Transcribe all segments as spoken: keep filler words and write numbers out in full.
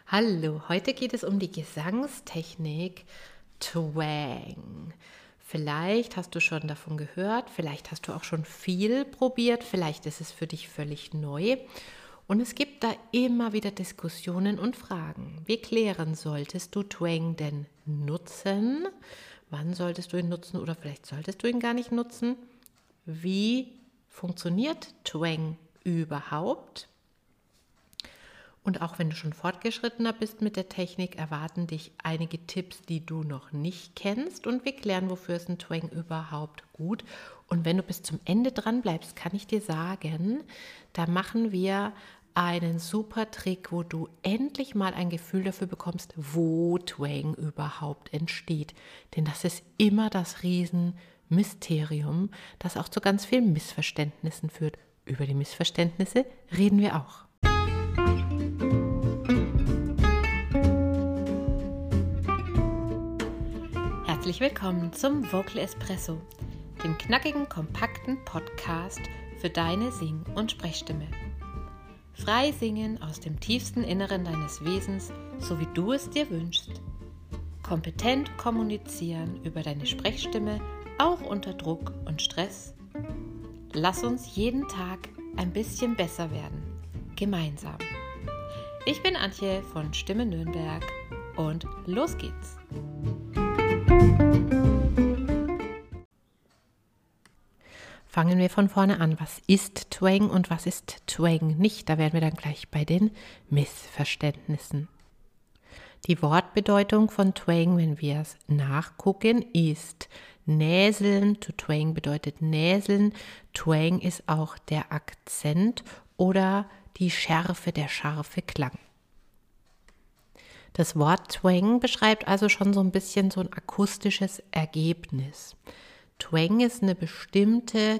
Hallo, heute geht es um die Gesangstechnik Twang. Vielleicht hast du schon davon gehört, vielleicht hast du auch schon viel probiert, vielleicht ist es für dich völlig neu. Und es gibt da immer wieder Diskussionen und Fragen. Wir klären, solltest du Twang denn nutzen? Wann solltest du ihn nutzen oder vielleicht solltest du ihn gar nicht nutzen? Wie funktioniert Twang überhaupt? Und auch wenn du schon fortgeschrittener bist mit der Technik, erwarten dich einige Tipps, die du noch nicht kennst. Und wir klären, wofür ist ein Twang überhaupt gut. Und wenn du bis zum Ende dran bleibst, kann ich dir sagen, da machen wir einen super Trick, wo du endlich mal ein Gefühl dafür bekommst, wo Twang überhaupt entsteht. Denn das ist immer das Riesenmysterium, das auch zu ganz vielen Missverständnissen führt. Über die Missverständnisse reden wir auch. Herzlich willkommen zum Vocal Espresso, dem knackigen, kompakten Podcast für deine Sing- und Sprechstimme. Frei singen aus dem tiefsten Inneren deines Wesens, so wie du es dir wünschst. Kompetent kommunizieren über deine Sprechstimme, auch unter Druck und Stress. Lass uns jeden Tag ein bisschen besser werden, gemeinsam. Ich bin Antje von Stimme Nürnberg und los geht's! Fangen wir von vorne an. Was ist Twang und was ist Twang nicht? Da wären wir dann gleich bei den Missverständnissen. Die Wortbedeutung von Twang, wenn wir es nachgucken, ist näseln. To twang bedeutet näseln. Twang ist auch der Akzent oder die Schärfe, der scharfe Klang. Das Wort Twang beschreibt also schon so ein bisschen so ein akustisches Ergebnis. Twang ist eine bestimmte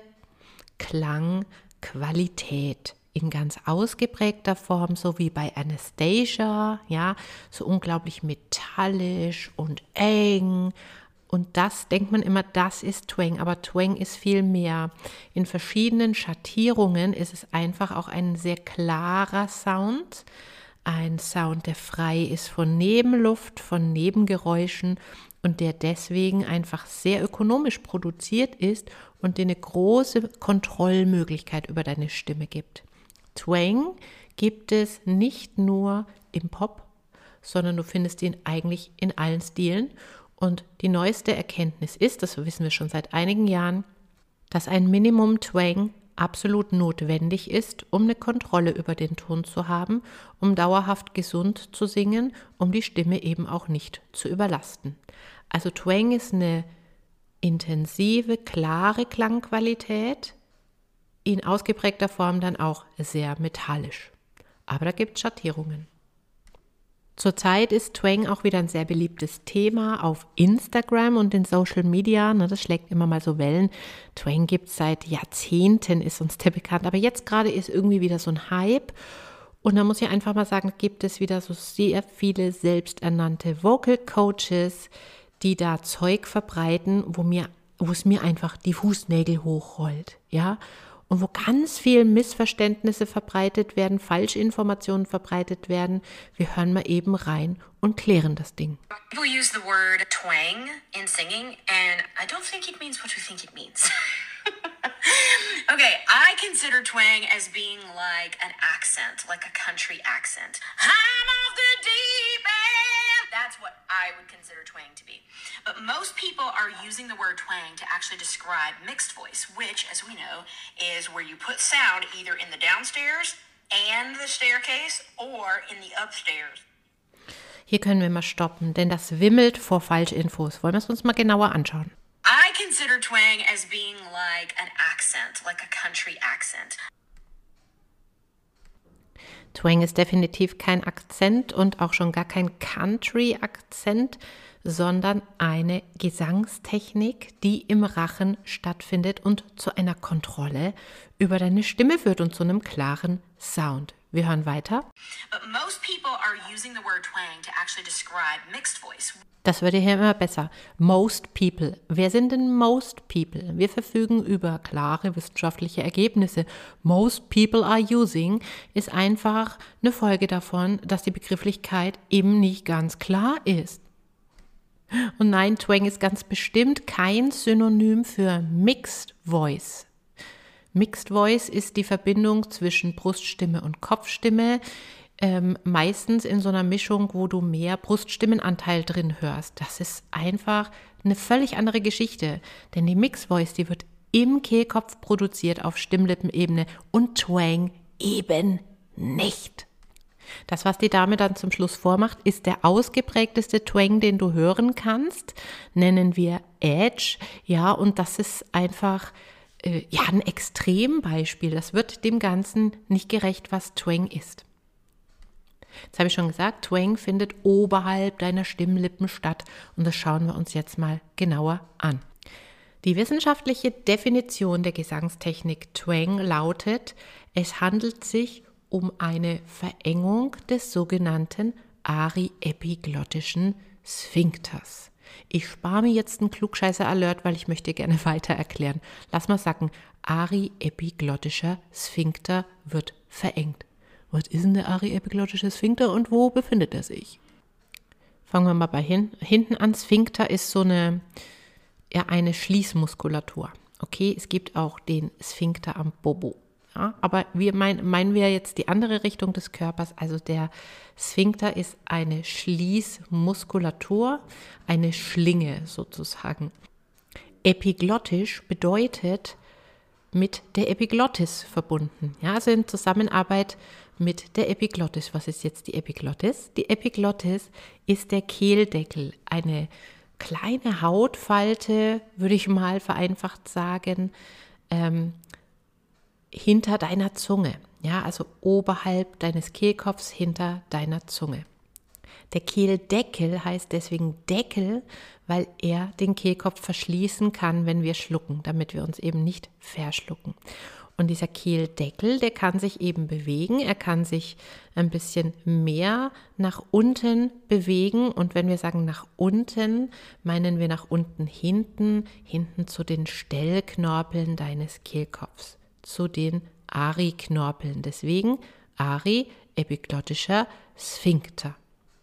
Klangqualität in ganz ausgeprägter Form, so wie bei Anastasia, ja, so unglaublich metallisch und eng. Und das denkt man immer, das ist Twang, aber Twang ist viel mehr. In verschiedenen Schattierungen ist es einfach auch ein sehr klarer Sound, ein Sound, der frei ist von Nebenluft, von Nebengeräuschen und der deswegen einfach sehr ökonomisch produziert ist und dir eine große Kontrollmöglichkeit über deine Stimme gibt. Twang gibt es nicht nur im Pop, sondern du findest ihn eigentlich in allen Stilen. Und die neueste Erkenntnis ist, das wissen wir schon seit einigen Jahren, dass ein Minimum Twang absolut notwendig ist, um eine Kontrolle über den Ton zu haben, um dauerhaft gesund zu singen, um die Stimme eben auch nicht zu überlasten. Also Twang ist eine intensive, klare Klangqualität, in ausgeprägter Form dann auch sehr metallisch. Aber da gibt es Schattierungen. Zurzeit ist Twang auch wieder ein sehr beliebtes Thema auf Instagram und in Social Media. Das schlägt immer mal so Wellen. Twang gibt es seit Jahrzehnten, ist uns der bekannt. Aber jetzt gerade ist irgendwie wieder so ein Hype. Und da muss ich einfach mal sagen, gibt es wieder so sehr viele selbsternannte Vocal Coaches, die da Zeug verbreiten, wo mir, wo es mir einfach die Fußnägel hochrollt, ja. Und wo ganz viele Missverständnisse verbreitet werden, Falschinformationen verbreitet werden. Wir hören mal eben rein und klären das Ding. People use the word twang in singing, and I don't think it means what you think it means. Okay, I consider twang as being like an accent, like a country accent. I'm off the deep end. That's what I would consider twang to be. But most people are using the word twang to actually describe mixed voice, which, as we know, is where you put sound either in the downstairs and the staircase or in the upstairs. Hier können wir mal stoppen, denn das wimmelt vor Falschinfos. Wollen wir es uns mal genauer anschauen? I consider twang as being like an accent, like a country accent. Twang ist definitiv kein Akzent und auch schon gar kein Country-Akzent, sondern eine Gesangstechnik, die im Rachen stattfindet und zu einer Kontrolle über deine Stimme führt und zu einem klaren Sound. Wir hören weiter. But most people are using the word twang to actually describe mixed voice. Das wird hier immer besser. Most people. Wer sind denn most people? Wir verfügen über klare wissenschaftliche Ergebnisse. Most people are using ist einfach eine Folge davon, dass die Begrifflichkeit eben nicht ganz klar ist. Und nein, Twang ist ganz bestimmt kein Synonym für Mixed Voice. Mixed Voice ist die Verbindung zwischen Bruststimme und Kopfstimme, ähm, meistens in so einer Mischung, wo du mehr Bruststimmenanteil drin hörst. Das ist einfach eine völlig andere Geschichte, denn die Mixed Voice, die wird im Kehlkopf produziert auf Stimmlippenebene und Twang eben nicht. Das, was die Dame dann zum Schluss vormacht, ist der ausgeprägteste Twang, den du hören kannst, nennen wir Edge, ja, und das ist einfach äh, ja, ein Extrembeispiel. Das wird dem Ganzen nicht gerecht, was Twang ist. Jetzt habe ich schon gesagt, Twang findet oberhalb deiner Stimmlippen statt und das schauen wir uns jetzt mal genauer an. Die wissenschaftliche Definition der Gesangstechnik Twang lautet, es handelt sich um eine Verengung des sogenannten ariepiglottischen Sphinkters. Ich spare mir jetzt einen Klugscheißer-Alert, weil ich möchte gerne weiter erklären. Lass mal sagen, ariepiglottischer Sphinkter wird verengt. Was ist denn der ariepiglottische Sphinkter und wo befindet er sich? Fangen wir mal bei hin, hinten an. Sphinkter ist so eine, ja, eine Schließmuskulatur. Okay, es gibt auch den Sphinkter am Bobo. Ja, aber wir mein, meinen wir jetzt die andere Richtung des Körpers. Also der Sphinkter ist eine Schließmuskulatur, eine Schlinge sozusagen. Epiglottisch bedeutet mit der Epiglottis verbunden. Ja, also in Zusammenarbeit mit der Epiglottis. Was ist jetzt die Epiglottis? Die Epiglottis ist der Kehldeckel, eine kleine Hautfalte, würde ich mal vereinfacht sagen, ähm, hinter deiner Zunge. Ja, also oberhalb deines Kehlkopfs, hinter deiner Zunge. Der Kehldeckel heißt deswegen Deckel, weil er den Kehlkopf verschließen kann, wenn wir schlucken, damit wir uns eben nicht verschlucken. Und dieser Kehldeckel, der kann sich eben bewegen, er kann sich ein bisschen mehr nach unten bewegen. Und wenn wir sagen nach unten, meinen wir nach unten hinten, hinten zu den Stellknorpeln deines Kehlkopfs, zu den Ari-Knorpeln. Deswegen Ari, epiglottischer Sphinkter.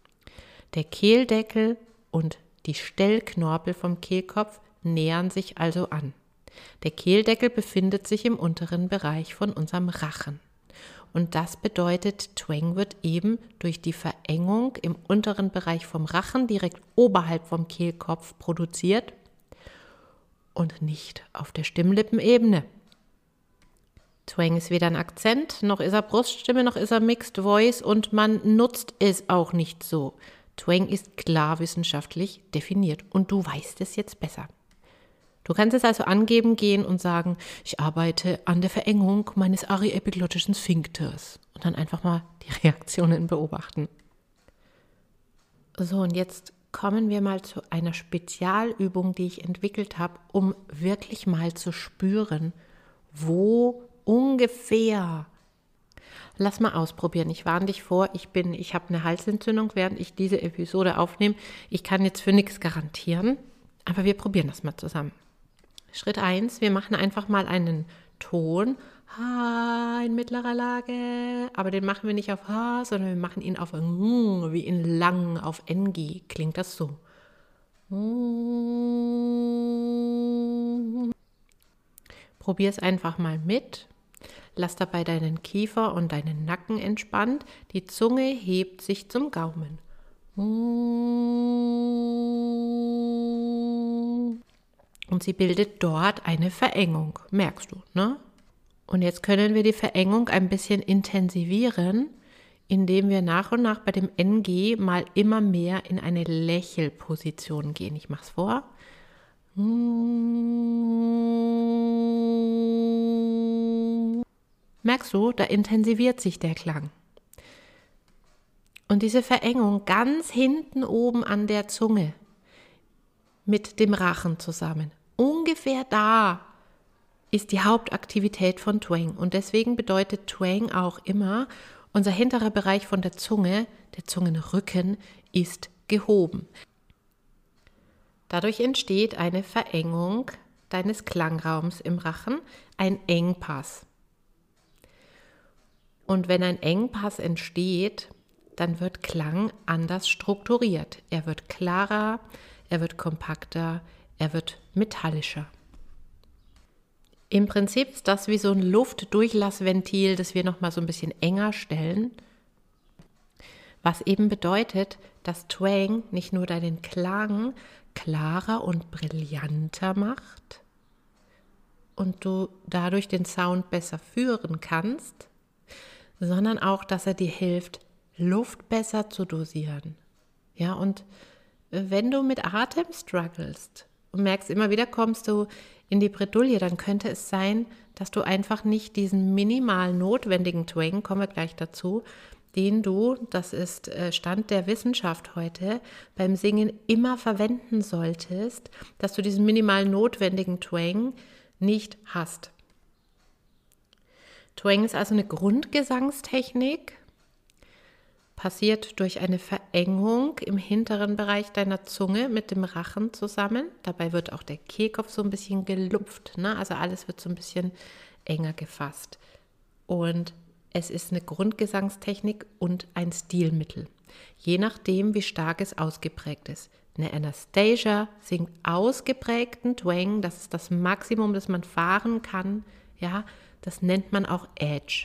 Der Kehldeckel und die Stellknorpel vom Kehlkopf nähern sich also an. Der Kehldeckel befindet sich im unteren Bereich von unserem Rachen. Und das bedeutet, Twang wird eben durch die Verengung im unteren Bereich vom Rachen, direkt oberhalb vom Kehlkopf, produziert und nicht auf der Stimmlippenebene. Twang ist weder ein Akzent, noch ist er Bruststimme, noch ist er Mixed Voice und man nutzt es auch nicht so. Twang ist klar wissenschaftlich definiert und du weißt es jetzt besser. Du kannst es also angeben gehen und sagen, ich arbeite an der Verengung meines ariepiglottischen Sphinkters und dann einfach mal die Reaktionen beobachten. So, und jetzt kommen wir mal zu einer Spezialübung, die ich entwickelt habe, um wirklich mal zu spüren, wo ungefähr. Lass mal ausprobieren. Ich warne dich vor, ich bin, ich habe eine Halsentzündung, während ich diese Episode aufnehme. Ich kann jetzt für nichts garantieren, aber wir probieren das mal zusammen. Schritt eins, wir machen einfach mal einen Ton, Ha in mittlerer Lage, aber den machen wir nicht auf H, sondern wir machen ihn auf Ng, wie in lang, auf N G. Klingt das so. Probier es einfach mal mit. Lass dabei deinen Kiefer und deinen Nacken entspannt. Die Zunge hebt sich zum Gaumen. Und sie bildet dort eine Verengung, merkst du, ne? Und jetzt können wir die Verengung ein bisschen intensivieren, indem wir nach und nach bei dem N G mal immer mehr in eine Lächelposition gehen. Ich mache es vor. Merkst du, da intensiviert sich der Klang. Und diese Verengung ganz hinten oben an der Zunge mit dem Rachen zusammen. Ungefähr da ist die Hauptaktivität von Twang. Und deswegen bedeutet Twang auch immer, Unser hinterer Bereich von der Zunge, der Zungenrücken, ist gehoben. Dadurch entsteht eine Verengung deines Klangraums im Rachen, ein Engpass. Und wenn ein Engpass entsteht, dann wird Klang anders strukturiert. Er wird klarer, er wird kompakter, er wird metallischer. Im Prinzip ist das wie so ein Luftdurchlassventil, das wir nochmal so ein bisschen enger stellen, was eben bedeutet, dass Twang nicht nur deinen Klang klarer und brillanter macht und du dadurch den Sound besser führen kannst, sondern auch, dass er dir hilft, Luft besser zu dosieren. Ja, und wenn du mit Atem strugglest und merkst, immer wieder kommst du in die Bredouille, dann könnte es sein, dass du einfach nicht diesen minimal notwendigen Twang, kommen wir gleich dazu, den du, das ist Stand der Wissenschaft heute, beim Singen immer verwenden solltest, dass du diesen minimal notwendigen Twang nicht hast. Twang ist also eine Grundgesangstechnik, passiert durch eine Verengung im hinteren Bereich deiner Zunge mit dem Rachen zusammen. Dabei wird auch der Kehlkopf so ein bisschen gelupft, ne? Also alles wird so ein bisschen enger gefasst. Und es ist eine Grundgesangstechnik und ein Stilmittel, je nachdem, wie stark es ausgeprägt ist. Eine Anastasia singt ausgeprägten Twang, das ist das Maximum, das man fahren kann. Ja, das nennt man auch Edge.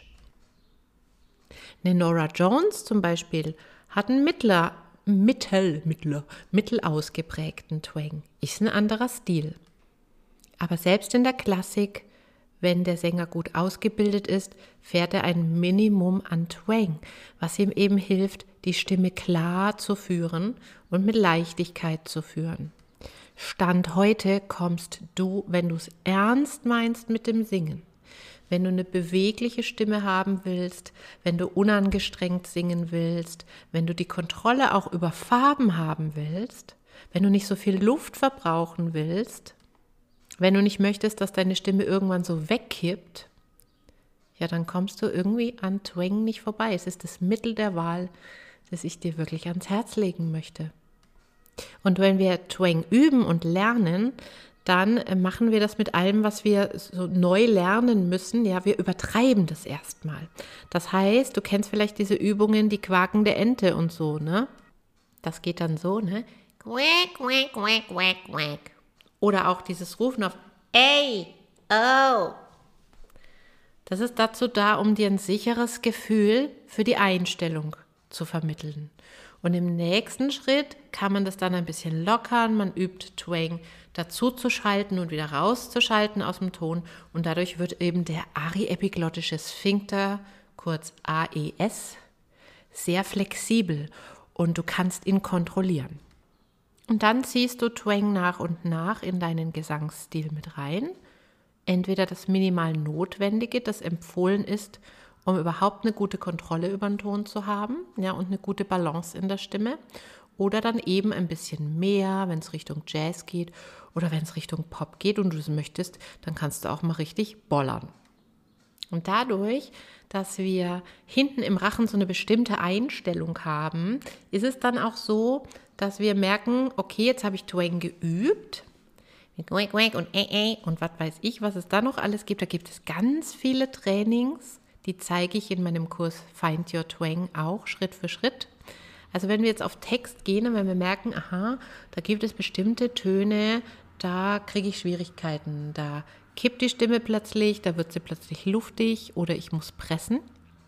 Eine Norah Jones zum Beispiel hat einen mittler, mittel, mittler, mittel ausgeprägten Twang. Ist ein anderer Stil. Aber selbst in der Klassik, wenn der Sänger gut ausgebildet ist, fährt er ein Minimum an Twang, was ihm eben hilft, die Stimme klar zu führen und mit Leichtigkeit zu führen. Stand heute kommst du, wenn du es ernst meinst mit dem Singen, wenn du eine bewegliche Stimme haben willst, wenn du unangestrengt singen willst, wenn du die Kontrolle auch über Farben haben willst, wenn du nicht so viel Luft verbrauchen willst, wenn du nicht möchtest, dass deine Stimme irgendwann so wegkippt, ja, dann kommst du irgendwie an Twang nicht vorbei. Es ist das Mittel der Wahl, das ich dir wirklich ans Herz legen möchte. Und wenn wir Twang üben und lernen, dann machen wir das mit allem, was wir so neu lernen müssen. Ja, wir übertreiben das erstmal. Das heißt, du kennst vielleicht diese Übungen, die quakende Ente und so, ne? Das geht dann so, ne? Quack, quack, quack, quack, quack. Oder auch dieses Rufen auf Ey, oh. Das ist dazu da, um dir ein sicheres Gefühl für die Einstellung zu vermitteln. Und im nächsten Schritt kann man das dann ein bisschen lockern. Man übt Twang dazu zu schalten und wieder rauszuschalten aus dem Ton. Und dadurch wird eben der ariepiglottische Sphinkter, kurz A E S, sehr flexibel und du kannst ihn kontrollieren. Und dann ziehst du Twang nach und nach in deinen Gesangsstil mit rein. Entweder das minimal Notwendige, das empfohlen ist, um überhaupt eine gute Kontrolle über den Ton zu haben, ja, und eine gute Balance in der Stimme. Oder dann eben ein bisschen mehr, wenn es Richtung Jazz geht oder wenn es Richtung Pop geht und du es möchtest, dann kannst du auch mal richtig bollern. Und dadurch, dass wir hinten im Rachen so eine bestimmte Einstellung haben, ist es dann auch so, dass wir merken, okay, jetzt habe ich Twang geübt mit Quack, Quack und äh, äh und was weiß ich, was es da noch alles gibt. Da gibt es ganz viele Trainings, die zeige ich in meinem Kurs Find Your Twang auch Schritt für Schritt. Also wenn wir jetzt auf Text gehen und wenn wir merken, aha, da gibt es bestimmte Töne, da kriege ich Schwierigkeiten, da kippt die Stimme plötzlich, da wird sie plötzlich luftig oder ich muss pressen,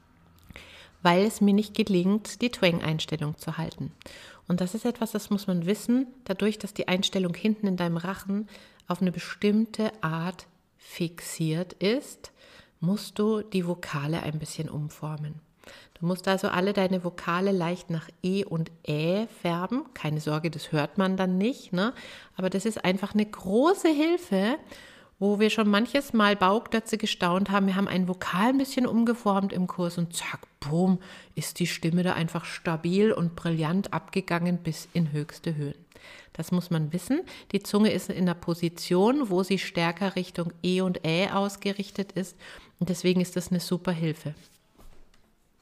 weil es mir nicht gelingt, die Twang-Einstellung zu halten. Und das ist etwas, das muss man wissen, dadurch, dass die Einstellung hinten in deinem Rachen auf eine bestimmte Art fixiert ist, musst du die Vokale ein bisschen umformen. Du musst also alle deine Vokale leicht nach E und Ä färben. Keine Sorge, das hört man dann nicht, ne? Aber das ist einfach eine große Hilfe, wo wir schon manches Mal Bauchklötze gestaunt haben. Wir haben ein Vokal ein bisschen umgeformt im Kurs und zack, boom, ist die Stimme da einfach stabil und brillant abgegangen bis in höchste Höhen. Das muss man wissen. Die Zunge ist in einer Position, wo sie stärker Richtung E und Ä ausgerichtet ist und deswegen ist das eine super Hilfe.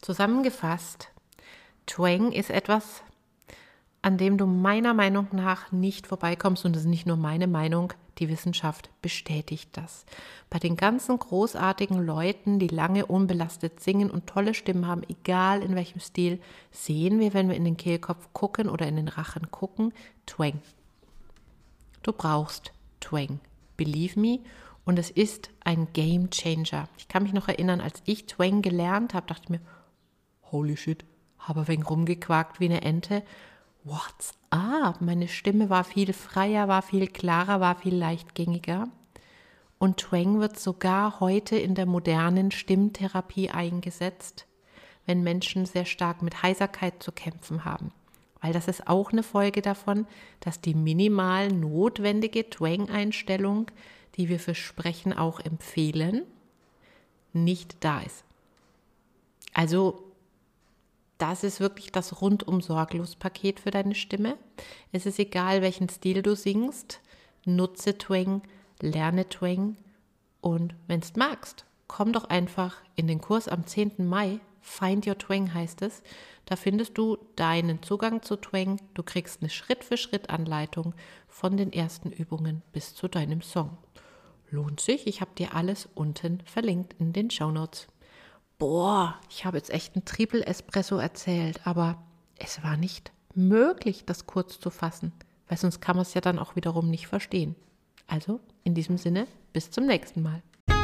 Zusammengefasst, Twang ist etwas, an dem du meiner Meinung nach nicht vorbeikommst, und das ist nicht nur meine Meinung, die Wissenschaft bestätigt das. Bei den ganzen großartigen Leuten, die lange unbelastet singen und tolle Stimmen haben, egal in welchem Stil, sehen wir, wenn wir in den Kehlkopf gucken oder in den Rachen gucken, Twang. Du brauchst Twang, believe me, und es ist ein Game Changer. Ich kann mich noch erinnern, als ich Twang gelernt habe, dachte ich mir, holy shit, habe ein wenig rumgequakt wie eine Ente. What's up? Meine Stimme war viel freier, war viel klarer, war viel leichtgängiger. Und Twang wird sogar heute in der modernen Stimmtherapie eingesetzt, wenn Menschen sehr stark mit Heiserkeit zu kämpfen haben. Weil das ist auch eine Folge davon, dass die minimal notwendige Twang-Einstellung, die wir für Sprechen auch empfehlen, nicht da ist. Also das ist wirklich das Rundum-Sorglos-Paket für deine Stimme. Es ist egal, welchen Stil du singst, nutze Twang, lerne Twang und wenn du magst, komm doch einfach in den Kurs am zehnten Mai, Find Your Twang heißt es. Da findest du deinen Zugang zu Twang, du kriegst eine Schritt-für-Schritt-Anleitung von den ersten Übungen bis zu deinem Song. Lohnt sich, ich habe dir alles unten verlinkt in den Shownotes. Boah, ich habe jetzt echt einen Triple Espresso erzählt, aber es war nicht möglich, das kurz zu fassen, weil sonst kann man es ja dann auch wiederum nicht verstehen. Also, in diesem Sinne, bis zum nächsten Mal.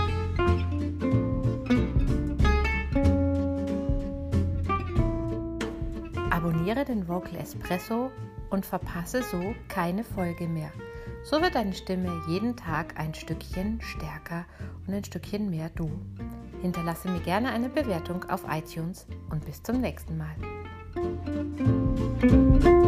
Abonniere den Vocal Espresso und verpasse so keine Folge mehr. So wird deine Stimme jeden Tag ein Stückchen stärker und ein Stückchen mehr du. Hinterlasse mir gerne eine Bewertung auf iTunes und bis zum nächsten Mal.